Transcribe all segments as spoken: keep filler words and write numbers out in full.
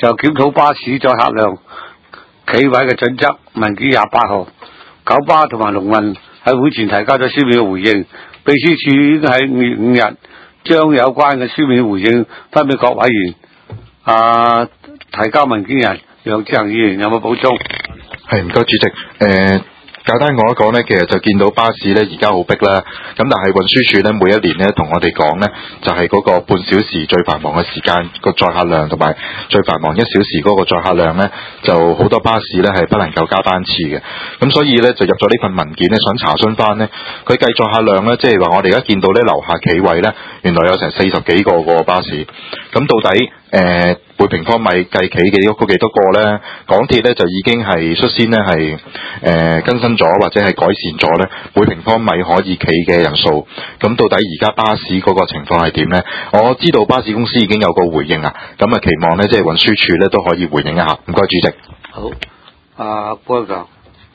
就檢討巴士載客量企位嘅準則文件廿八號，九巴同埋龍運喺會前提交咗書面嘅回應，秘書處已經喺五月五日將有關嘅書面回應分俾各委員。啊，提交文件人楊志恒議員有冇補充？ 係，唔該主席。誒、呃，簡單講一講呢，其實就見到巴士呢而家好逼啦。咁但係運輸署呢，每一年呢同我哋講呢，就係、是、嗰個半小時最繁忙嘅時間個載客量，同埋最繁忙一小時嗰個載客量呢，就好多巴士呢係不能夠加班次嘅。咁所以呢，就入咗呢份文件呢，想查詢翻呢，佢計載客量呢，即係話我哋而家見到呢樓下企位呢，原來有成四十幾個個巴士。咁到底誒、呃每平方米計企嘅嗰幾多個呢？港鐵呢就已經係率先呢係誒更新咗或者係改善咗呢每平方米可以企嘅人數。咁到底而家巴士嗰個情況係點呢？我知道巴士公司已經有個回應啊，咁啊期望呢即係運輸署呢都可以回應一下。唔該主席。 好，阿波哥，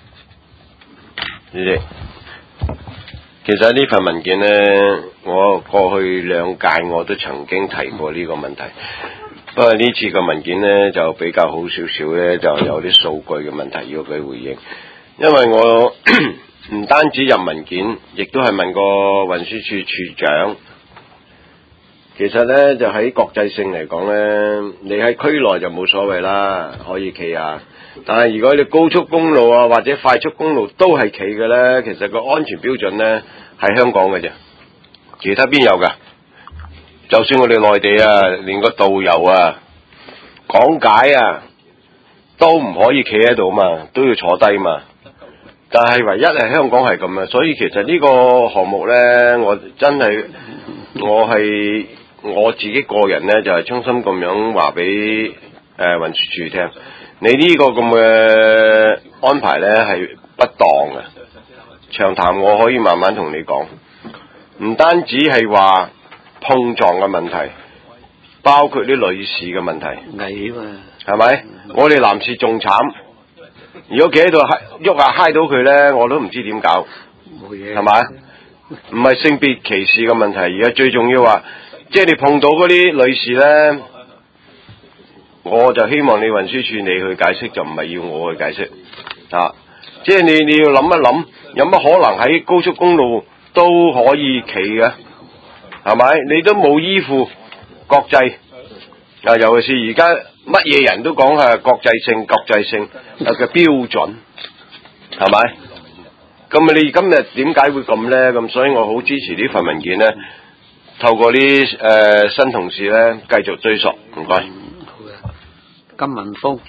主席，其實呢份文件呢，我過去兩屆我都曾經提過呢個問題。不過呢次嘅文件呢，就比較好少少呢，就有啲數據嘅問題要佢回應。因為我唔單止入文件，亦都係問過運輸處處長。其實呢，就喺國際性嚟講呢，你喺區內就冇所謂啦，可以企下。但係如果你高速公路啊或者快速公路都係企嘅呢，其實個安全標準呢係香港嘅啫，其他邊有㗎？就算我哋內地啊，連個導遊啊講解啊都唔可以企喺度嘛，都要坐低嘛。但係唯一係香港係咁啊，所以其實呢個項目呢，我真係我係我自己個人呢，就係衷心咁樣話俾誒運輸署聽，你呢個咁嘅安排呢係不當嘅。長談我可以慢慢同你講，唔單止係話碰撞嘅問題，包括啲女士嘅問題， 危險啊， 係咪？我哋男士仲慘，如果企喺度喐下揩到佢咧，我都唔知點搞， 冇嘢， 係咪？唔係性別歧視嘅問題，而家最重要話，即係你碰到嗰啲女士咧，我就希望你運輸處你去解釋，就唔係要我去解釋啊！即係你你要諗一諗，有乜可能喺高速公路都可以企嘅？係咪？你都冇依附國際啊，尤其是而家乜嘢人都講係國際性、國際性嘅標準，係咪？咁啊，你今日點解會咁咧？咁所以我好支持呢份文件咧，透過啲誒、呃、新同事咧繼續追溯。唔該。 好嘅，金文峰。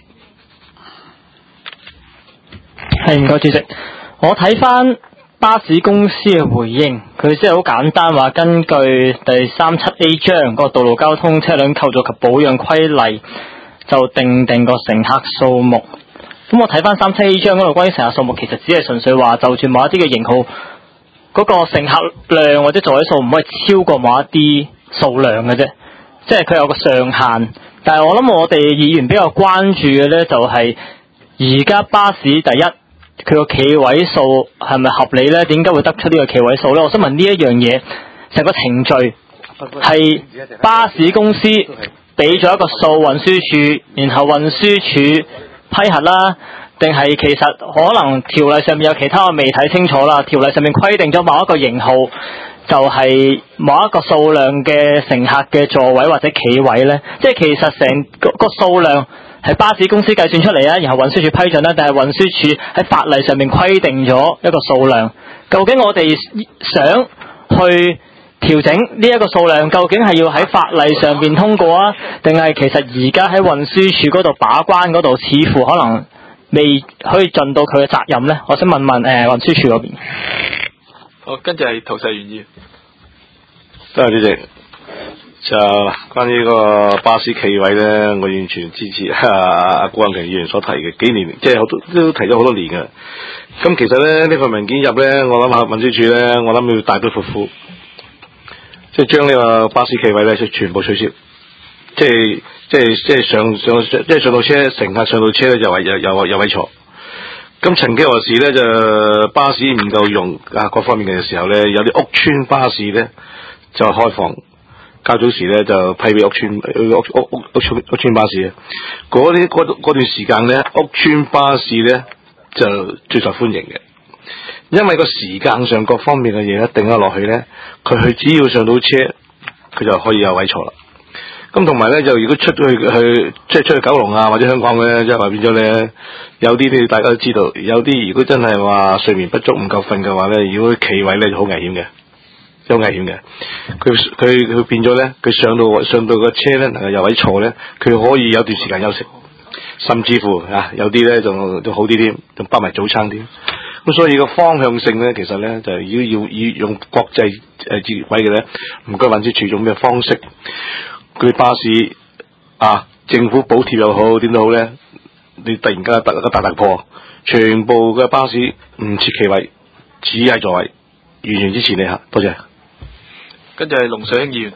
係，唔該主席。我睇翻巴士公司嘅回應，佢即係好簡單話，根據第三七 A 章個道路交通車輛構造及保養規例，就定定個乘客數目。咁我睇翻三七 A 章嗰度關於乘客數目，其實只係純粹話就住某一啲嘅型號，嗰個乘客量或者座位數唔可以超過某一啲數量嘅啫，即係佢有個上限。但係我諗我哋議員比較關注嘅呢，就係而家巴士第一，佢個企位數係咪合理呢？點解會得出呢個企位數呢？我想問呢一樣嘢，成個程序係巴士公司俾咗一個數運輸署，然後運輸署批核啦，定係其實可能條例上面有其他我未睇清楚啦？條例上面規定咗某一個型號就係某一個數量嘅乘客嘅座位或者企位呢？即係其實成個個數量係巴士公司計算出嚟啊，然後運輸署批准啦，但係運輸署喺法例上面規定咗一個數量。究竟我哋想去調整呢一個數量，究竟係要喺法例上邊通過啊，定係其實而家喺運輸署嗰度把關嗰度，似乎可能未可以盡到佢嘅責任呢？我想問問誒運輸署嗰邊。 好，跟住係陶世元議員。 多謝主席。就關於個巴士企位咧，我完全支持阿阿郭永強議員所提嘅，幾年即係好多都提咗好多年嘅。咁其實咧呢份文件入咧，我諗下運輸署咧，我諗要大刀闊斧，即係將呢個巴士企位咧，就全部取消。即係即係即係上上即係上到車，乘客上到車咧就話有有有位坐。咁曾幾何時咧，就巴士唔夠用啊，各方面嘅時候咧，有啲屋邨巴士咧就開放。 較早時咧就批俾屋邨屋屋屋屋邨屋邨巴士嘅，嗰啲嗰嗰段時間咧，屋邨巴士咧就最受歡迎嘅，因為個時間上各方面嘅嘢一定咗落去咧，佢去只要上到車，佢就可以有位坐啦。咁同埋咧，就如果出去去即係出去九龍啊或者香港咧，即係話變咗咧，有啲咧大家都知道，有啲如果真係話睡眠不足唔夠瞓嘅話咧，如果企位咧就好危險嘅。有危險嘅，佢佢佢變咗咧，佢上到上到個車咧，能夠有位坐咧，佢可以有段時間休息，甚至乎啊有啲咧仲仲好啲添，仲包埋早餐添。咁所以個方向性咧，其實咧就要要要用國際誒接軌嘅咧，唔該運輸署用咩方式？佢巴士啊，政府補貼又好，點都好咧，你突然間突一個大突破，全部嘅巴士唔設企位，只係座位，完全支持你嚇，多謝。 跟住係龍水興議員，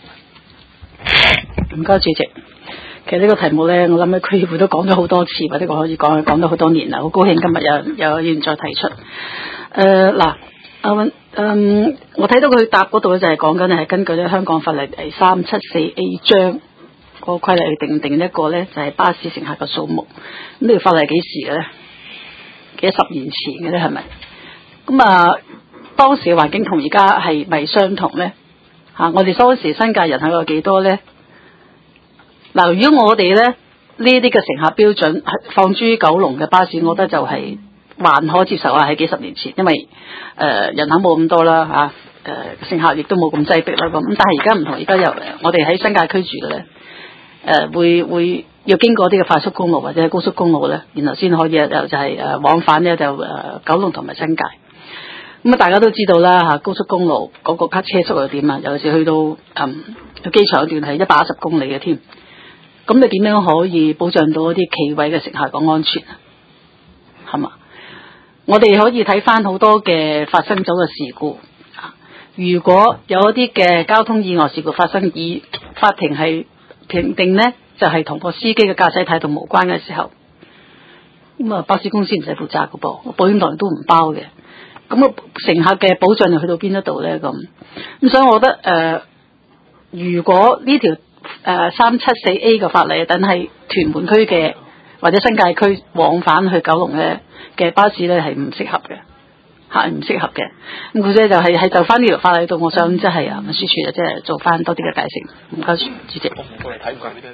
唔該主席。其實呢個題目咧，我諗喺區議會都講咗好多次，或者我可以講講咗好多年啦。好高興今日有有議員再提出。誒、呃、嗱，阿溫，嗯，我睇到佢答嗰度咧，就係講緊係根據咧香港法例第三七四 A 章個規例定定一個咧，就係、是、巴士乘客嘅數目。咁呢條法例係幾時嘅咧？幾十年前嘅咧，係咪？咁啊，當時嘅環境同而家係咪相同咧？嚇、啊！我哋當時新界人口有幾多咧？嗱，如果我哋咧呢啲嘅乘客標準係放諸九龍嘅巴士，我覺得就係還可接受啊！喺幾十年前，因為誒、呃、人口冇咁多啦嚇，誒、呃、乘客亦都冇咁擠迫啦咁。咁但係而家唔同，而家又我哋喺新界區住嘅咧，誒、呃、會會要經過啲嘅快速公路或者高速公路咧，然後先可以就就係誒往返咧就誒、呃、九龍同埋新界。咁啊，大家都知道啦嚇，高速公路嗰個卡車速又點啊？尤其是去到嗯機場嗰段係一百一十公里嘅添。咁你點樣可以保障到一啲企位嘅乘客嘅安全啊？係嘛？我哋可以睇翻好多嘅發生咗嘅事故啊。如果有一啲嘅交通意外事故發生，而法庭係評定呢，就係、是、同個司機嘅駕駛態度無關嘅時候，咁啊巴士公司唔使負責嘅噃，保險袋都唔包嘅。咁啊，乘客嘅保障又去到邊一度咧？咁咁，所以我覺得誒、呃，如果呢條誒三七四 A 嘅法例，等係屯門區嘅或者新界區往返去九龍嘅嘅巴士咧，係唔適合嘅，係唔適合嘅。咁佢咧就係喺就翻呢條法例度，我想即係啊，運輸署啊，即係做翻多啲嘅解釋。唔該，主席。 我過嚟睇唔慣呢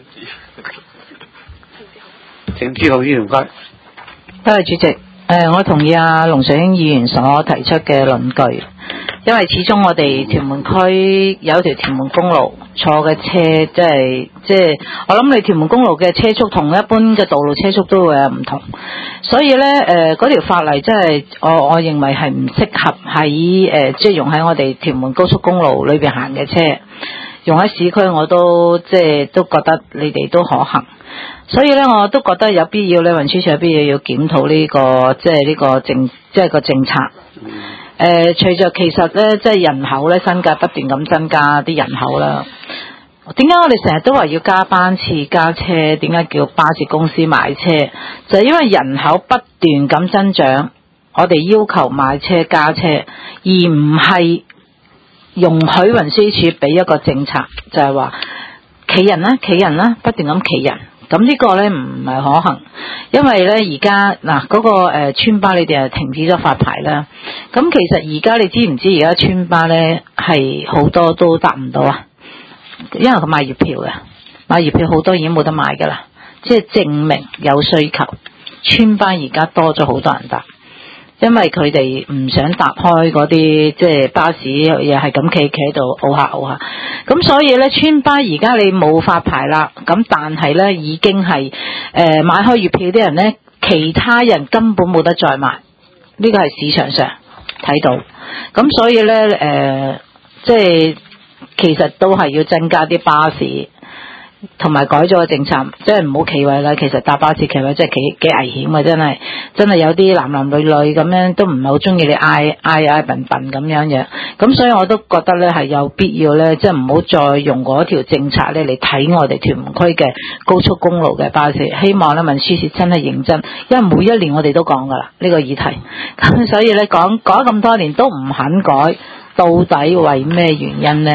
張紙。 請知道議員唔該。 多謝主席。誒、呃，我同意阿龍水興議員所提出嘅論據，因為始終我哋屯門區有條屯門公路，坐嘅車即係即係，我諗你屯門公路嘅車速同一般嘅道路車速都會有唔同，所以咧誒嗰條法例真係我我認為係唔適合喺誒即係用喺我哋屯門高速公路裏邊行嘅車，用喺市區我都即係都覺得你哋都可行。所以咧，我都覺得有必要咧，運輸署有必要要檢討呢、這個即係呢個政即係個政策。誒、呃，隨着其實咧，即係人口咧，新界不斷咁增加啲人口啦。點解我哋成日都話要加班次加車？點解叫巴士公司買車？就係因為人口不斷咁增長，我哋要求買車加車，而唔係容許運輸署俾一個政策，就係話企人啦，企人啦，不斷咁企人。咁呢個咧唔係可行，因為咧而家嗱嗰個誒村巴你哋係停止咗發牌啦。咁其實而家你知唔知而家村巴咧係好多都搭唔到啊？因為佢買月票嘅，買月票好多已經冇得買噶啦，即係證明有需求。村巴而家多咗好多人搭，因為佢哋唔想搭開嗰啲即係巴士，又係咁企企喺度拗下拗下。咁所以咧，村巴而家你冇發牌啦，咁但係咧已經係誒、呃、買開月票啲人咧，其他人根本冇得再買，呢個係市場上睇到。咁所以咧誒、呃，即係其實都係要增加啲巴士。同埋改咗個政策，即係唔好企位啦。其實搭巴士企位真係幾幾危險嘅，真係真係有啲男男女女咁樣都唔係好中意你嗌嗌嗌笨笨咁樣嘅。咁所以我都覺得咧係有必要咧，即係唔好再用嗰條政策咧嚟睇我哋屯門區嘅高速公路嘅巴士。希望咧運輸署真係認真，因為每一年我哋都講噶啦呢個議題。咁所以咧講講咁多年都唔肯改，到底為咩原因咧？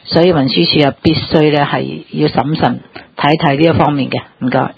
所以運輸署啊必須咧係要審慎睇睇呢一方面嘅。唔該。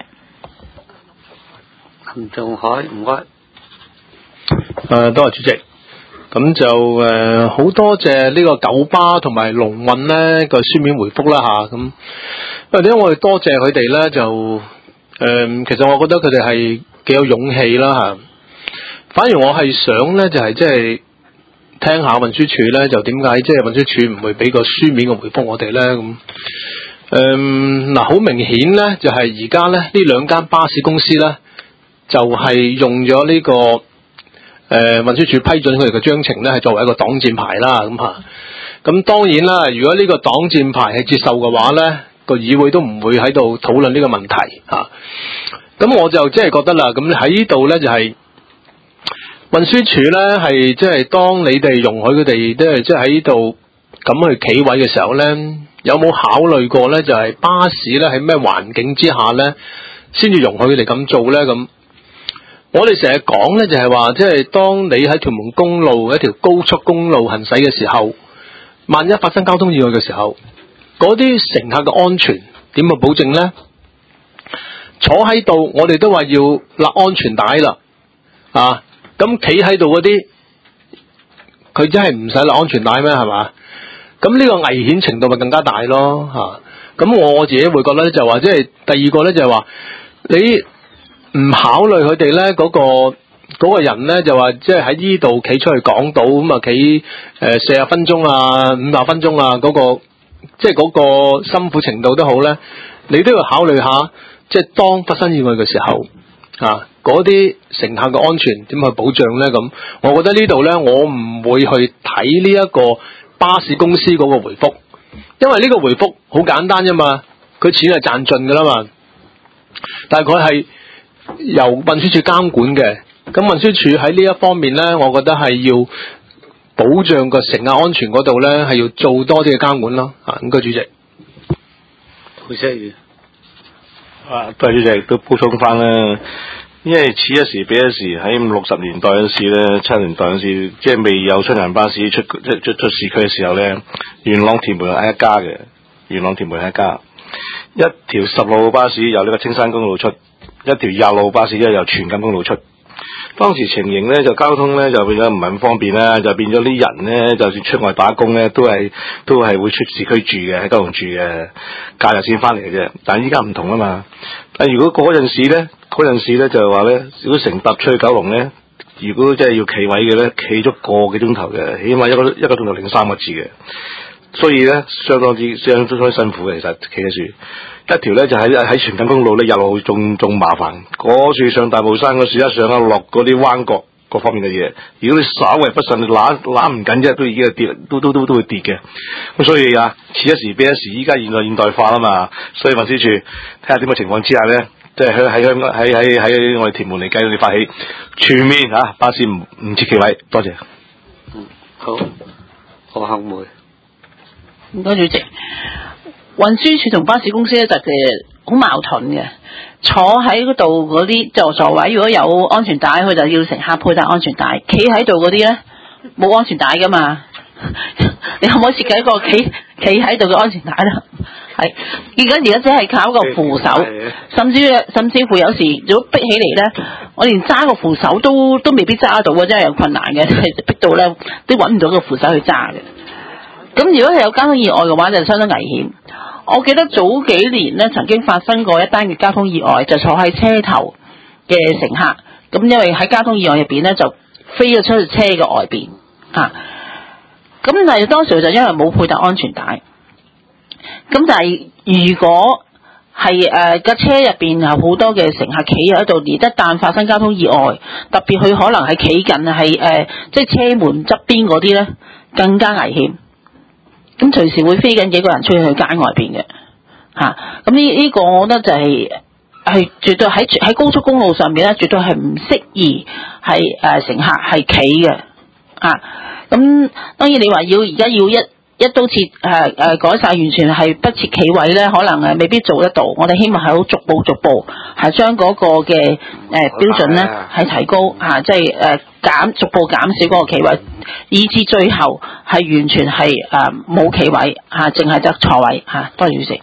林仲海，唔該。 誒，多謝主席。咁就誒好、呃、多謝呢個九巴同埋龍運咧個書面回覆啦吓，咁因為點解我哋多謝佢哋咧就誒、呃，其實我覺得佢哋係幾有勇氣啦吓。反而我係想咧就係即係聽下運輸署咧就點解即係運輸署唔會俾個書面嘅回覆我哋咧咁。誒嗱，好、呃、明顯咧就係而家咧呢兩間巴士公司咧就係、是、用咗呢、這個。誒運輸署批准佢哋嘅章程咧，係作為一個擋箭牌啦，咁嚇。咁當然啦，如果呢個擋箭牌係接受嘅話咧，個議會都唔會喺度討論呢個問題嚇。咁我就即係覺得啦，咁喺呢度咧就係運輸署咧係即係當你哋容許佢哋即係即係喺呢度咁去企位嘅時候咧，有冇考慮過咧？就係巴士咧喺咩環境之下咧，先至容許佢哋咁做咧？咁我哋成日講咧，就係話，即係當你喺屯門公路一條高速公路行駛嘅時候，萬一發生交通意外嘅時候，嗰啲乘客嘅安全點去保證咧？坐喺度，我哋都話要勒安全帶啦，啊，咁企喺度嗰啲，佢真係唔使勒安全帶咩？係嘛？咁呢個危險程度咪更加大咯，吓、啊。咁我自己會覺得就話，即係第二個咧就係話你。唔考慮佢哋咧嗰個嗰個人咧就話即係喺呢度企出去港島咁啊，企誒四十分鐘啊五十分鐘啊嗰個即係嗰個辛苦程度都好咧，你都要考慮下即係當發生意外嘅時候啊，嗰啲乘客嘅安全點去保障咧？咁我覺得呢度咧我唔會去睇呢一個巴士公司嗰個回覆，因為呢個回覆好簡單啫嘛，佢錢係賺盡噶啦嘛，但係佢係由運輸署監管嘅，咁運輸署喺呢一方面咧，我覺得係要保障個乘客安全嗰度咧，係要做多啲嘅監管咯。啊，唔該主席。 好謝啊，多謝主席都補充翻啦，因為此一時彼一時，喺五六十年代嗰時咧，七十年代嗰時，即係未有春行巴士出即係出出市區嘅時候咧，元朗屯門係一家嘅，元朗屯門係一家，一條十路巴士由呢個青山公路出。一條廿路巴士咧由荃錦公路出，當時情形咧就交通咧就變咗唔係咁方便啦，就變咗啲人咧就算出外打工咧都係都係會出市區住嘅，喺九龍住嘅，假日先翻嚟嘅啫。但係依家唔同啊嘛，但如果嗰陣時咧，嗰陣時咧就係話咧，如果乘搭出去九龍咧，如果真係要企位嘅咧，企咗個幾鐘頭嘅，起碼一個一個鐘頭零三個字嘅，所以咧相當之相當之辛苦嘅，其實企喺樹。一條咧就喺喺荃錦公路咧，日路仲仲麻煩。嗰處上大帽山嗰時，一上一落嗰啲彎角各方面嘅嘢，如果你稍為不慎，你攬攬唔緊啫，都已經係跌，都都都都會跌嘅。咁所以啊，此一時彼一時，依家現在現代化啦嘛，所以運輸署睇下點嘅情況之下咧，即係喺喺香港喺喺喺我哋屯門嚟計，你發起全面嚇、啊、巴士唔唔設企位，多謝。 嗯，好，何幸梅。 唔該主席。運輸署同巴士公司咧就係好矛盾嘅，坐喺嗰度嗰啲就座位如果有安全帶，佢就要乘客佩戴安全帶；企喺度嗰啲咧冇安全帶噶嘛，你可唔可以設計一個企企喺度嘅安全帶咧？係，而家而家只係靠個扶手，甚至甚至乎有時如果逼起嚟咧，我連揸個扶手都都未必揸得到嘅，真係有困難嘅，逼到咧都揾唔到個扶手去揸嘅。咁如果係有交通意外嘅話，就相當危險。我記得早幾年咧，曾經發生過一單嘅交通意外，就坐喺車頭嘅乘客，咁因為喺交通意外入邊咧，就飛咗出去車嘅外邊啊。咁但係當時就因為冇佩戴安全帶。咁但係如果係誒架車入邊有好多嘅乘客企喺度，而一旦發生交通意外，特別佢可能係企近係誒即係車門側邊嗰啲咧，更加危險。咁隨時會飛緊幾個人出去去街外邊嘅嚇，咁呢呢個我覺得就係、是、係絕對喺喺高速公路上面咧，絕對係唔適宜係誒乘客係企嘅啊。咁當然你話要而家要一一刀切誒誒、呃、改晒，完全係不設企位咧，可能誒未必做得到。我哋希望係好逐步逐步係將嗰個嘅誒、呃、標準咧係提高嚇，即係誒減逐步減少嗰個企位，以至最後係完全係誒冇企位嚇，淨係得坐位嚇、啊。多謝主席。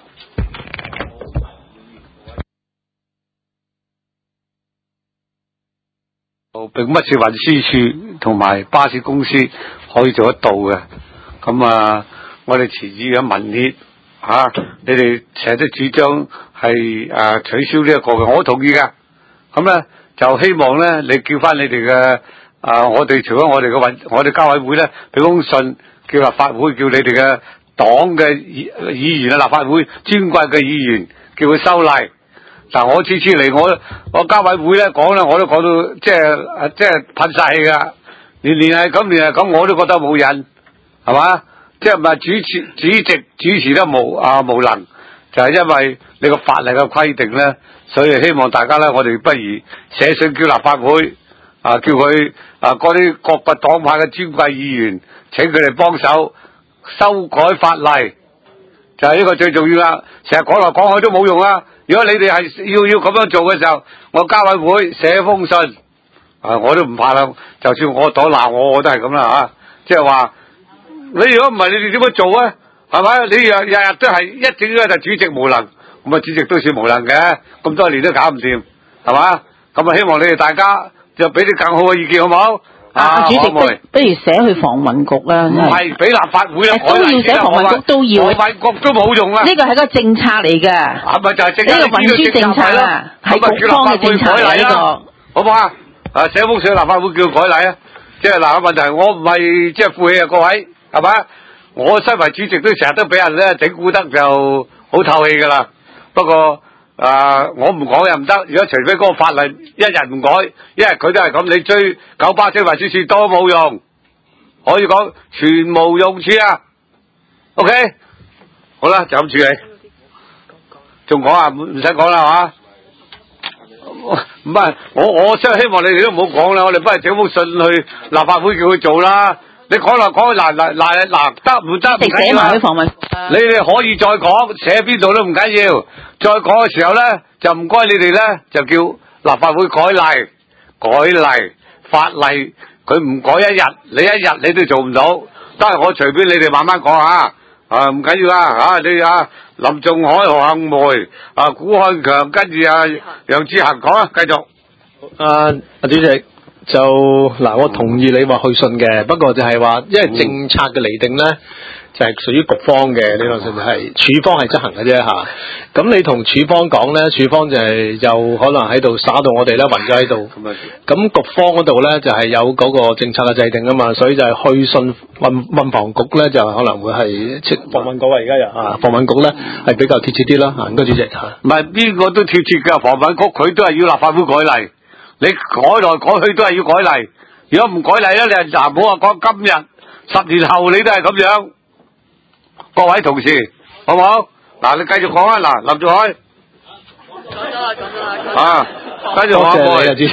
並不是運輸處同埋巴士公司可以做得到嘅。咁啊，我哋遲議嘅民協嚇，你哋成日都主張係啊取消呢一個嘅，我同意嘅。咁咧就希望咧，你叫翻你哋嘅啊，我哋除咗我哋嘅運，我哋交委會咧，俾封信叫立法會，叫你哋嘅黨嘅議議員啊，立法會尊貴嘅議員叫佢修例。嗱，我次次嚟我我交委會咧講咧，我都講到即係即係噴晒氣噶，年年係咁，年係咁，我都覺得冇癮，係嘛？即係唔係主持主席主持得無啊無能，就係、是、因為你個法例嘅規定咧，所以希望大家咧，我哋不如寫信叫立法會啊，叫佢啊嗰啲各個黨派嘅尊貴議員請佢哋幫手修改法例，就係、是、呢個最重要啦。成日講來講去都冇用啊！如果你哋係要要咁樣做嘅時候，我交委會寫封信，啊，我都唔怕啦。就算我黨鬧我，我都係咁啦吓。即係話，你如果唔係，你哋點樣做啊？係咪？你日日日都係一整咧就主席無能，咁啊主席都算無能嘅，咁多年都搞唔掂，係嘛？咁啊希望你哋大家就俾啲更好嘅意見，好唔好？ 啊，主席，不不如寫去防運局啦。 唔係俾立法會啊， 都要寫防運局都要。 防運局都冇用啊！ 呢個係個政策嚟嘅。係咪就係政策？ 呢個運輸政策啊，係局方嘅政策嚟呢個。 好唔好啊？啊，寫封信立法會叫佢改例啊！即係嗱個問題，我唔係即係負氣啊，各位係咪？我身為主席都成日都俾人咧整蠱得就好透氣㗎啦。不過啊！我唔講又唔得，如果除非嗰個法例一日唔改，一日佢都係咁，你追九巴車運輸處都冇用，可以講全無用處啊。OK， 好啦，就咁處理。仲講啊？唔使講啦，係嘛？唔係，我我真係希望你哋都唔好講啦，我哋不如整封信去立法會叫佢做啦。你講來講去嗱嗱嗱嗱得唔得？唔緊要啊！你哋可以再講，寫邊度都唔緊要。再講嘅時候咧，就唔該你哋咧，就叫立法會改例、改例、法例。佢唔改一日，你一日你都做唔到。得係我隨便你哋慢慢講下，啊唔緊要啊嚇你啊林仲海、何幸梅、啊古漢強，跟住啊楊志恒講啊，繼續。 啊，主席。就嗱，我同意你話去信嘅，不過就係話，因為政策嘅釐定咧，就係、是、屬於局方嘅，呢個信係處方係執行嘅啫嚇。咁你同處方講咧，處方就係又可能喺度耍到我哋咧，暈咗喺度。咁局方嗰度咧就係、是、有嗰個政策嘅制定啊嘛，所以就係去信運運房局咧，就可能會係即房運局啊，而家又啊房運局咧係比較貼切啲啦嚇。唔該主席嚇。 唔係邊個都貼切㗎，房運局佢都係要立法會改例。你改來改去都係要改例，如果唔改例咧，你嗱唔好話講今日，十年後你都係咁樣。各位同事，好唔好？嗱，你繼續講啊！嗱，林仲海，講咗啦，講咗啦，啊，跟住我過嚟。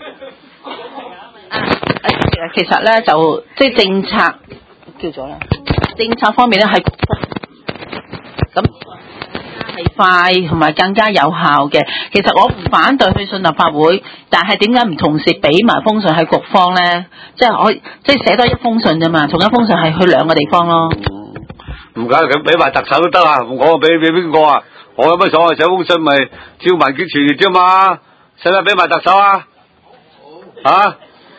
其實咧就即係政策叫咗啦，政策方面咧係咁。係快同埋更加有效嘅。其實我唔反對去信立法會，但係點解唔同時俾埋封信喺局方咧？即係我即係寫多一封信啫嘛，同一封信係去兩個地方咯。 唔緊要，咁俾埋特首都得啊！我俾俾邊個啊？我有乜所謂？寫封信咪照文件傳閱啫嘛？使唔使俾埋特首啊？好啊！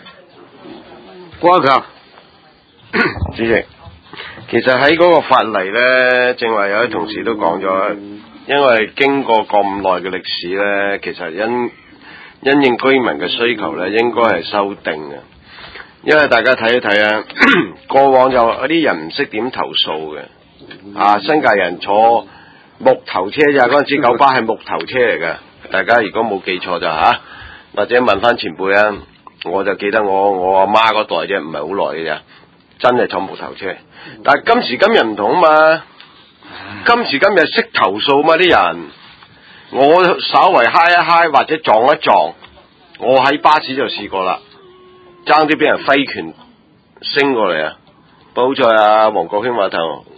關強， 主席，其實喺嗰個法例咧，正話有啲同事都講咗。因為經過咁耐嘅歷史咧，其實因因應居民嘅需求咧，應該係修訂嘅。因為大家睇一睇啊，過往就有啲人唔識點投訴嘅，啊新界人坐木頭車咋，嗰陣時九巴係木頭車嚟嘅。大家如果冇記錯就吓，或者問翻前輩啊，我就記得我我阿媽嗰代啫，唔係好耐嘅咋，真係坐木頭車。但係今時今日唔同啊嘛。今時今日識投訴嘛啲人，我稍為嗨一嗨或者撞一撞，我喺巴士就試過啦，爭啲俾人揮拳升過嚟啊！好在啊黃國興話頭，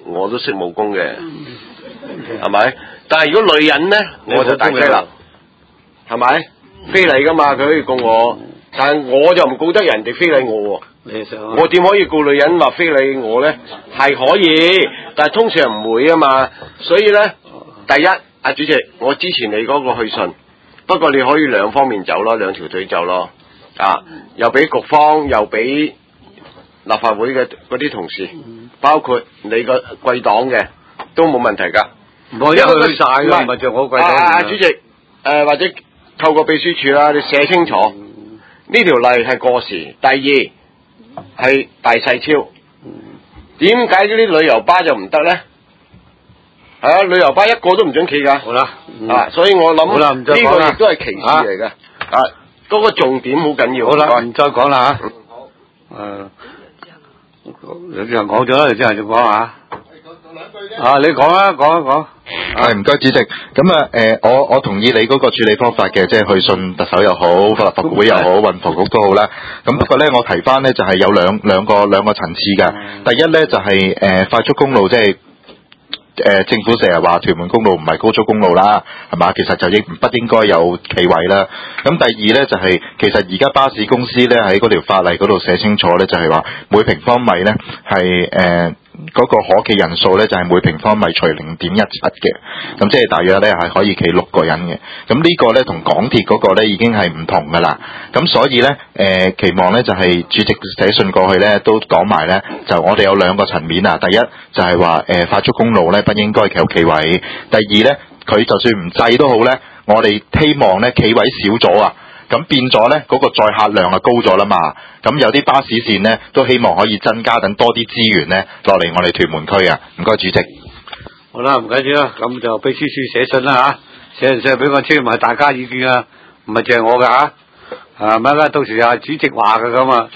我都識武功嘅，係咪？但係如果女人咧，我就大劑啦，係咪？非禮噶嘛，佢可以告我，但係我就唔告得人哋非禮我喎。 你想我點可以告女人話非禮我咧？係可以，但係通常唔會啊嘛。所以咧，第一，阿主席，我支持你嗰個去信，不過你可以兩方面走咯，兩條腿走咯，啊，又俾局方，又俾立法會嘅嗰啲同事，包括你個貴黨嘅，都冇問題㗎。 我一去去晒㗎，唔係就我貴黨。 啊，主席，誒、呃、或者透過秘書處啦，你寫清楚呢條例係過時。第二。係大細超，點解嗰啲旅遊巴就唔得咧？係啊，旅遊巴一個都唔准企噶。好啦，啊，所以我諗呢個亦都係歧視嚟嘅。啊，嗰個重點好緊要。 好啦，唔再講啦吓。誒，有啲人講咗啦，有啲人就講下。啊，你講啦，講一講。 係唔該主席，咁啊誒，我我同意你嗰個處理方法嘅，即係去信特首又好，立法會又好，運房局都好啦。咁不過咧，我提翻咧就係有兩兩個兩個層次㗎。第一咧就係誒快速公路，即係誒政府成日話屯門公路唔係高速公路啦，係嘛？其實就應不應該有企位啦。咁第二咧就係其實而家巴士公司咧喺嗰條法例嗰度寫清楚咧，就係話每平方米咧係誒。嗰個可企人數咧就係、是、每平方米除零點一七嘅，咁即係大約咧係可以企六個人嘅。咁呢個咧同港鐵嗰個咧已經係唔同噶啦。咁所以咧誒、呃、期望咧就係、是、主席寫信過去咧都講埋咧，就我哋有兩個層面啊。第一就係話誒快速公路咧不應該有企位。第二咧佢就算唔制都好咧，我哋希望咧企位少咗啊。咁變咗咧，嗰、那個載客量啊高咗啦嘛。咁有啲巴士線咧都希望可以增加，等多啲資源咧落嚟我哋屯門區啊。唔該主席。 好啦，唔緊要啦，咁就秘書處寫信啦吓，寫完信俾我簽埋大家意見啊，唔係淨係我噶吓。啊，乜啦？到時啊主席話嘅咁啊。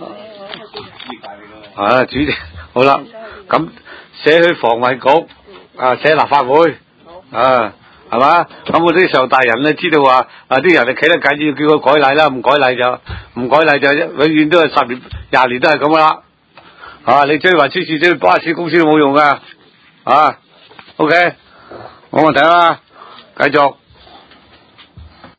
啊，主席，好啦，咁寫去房委局啊，寫立法會啊。係嘛？咁我啲上大人咧知道話，啊啲人哋企得緊要叫佢改例啦，唔改例就唔改例就永遠都係十年、廿年都係咁噶啦。啊，你追運輸署追巴士公司都冇用噶。啊 ，OK，冇問題啦，繼續。